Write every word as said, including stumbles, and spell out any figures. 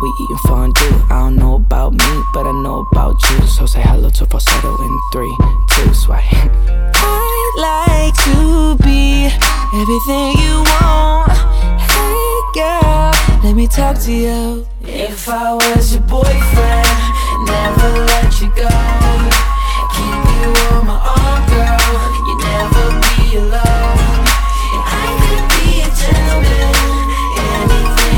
we eating fondue. I don't know about me, but I know about you. So say hello to falsetto in three, two, sway. I'd like to be everything you want. Hey girl, let me talk to you. If I was your boyfriend, never let you go, keep you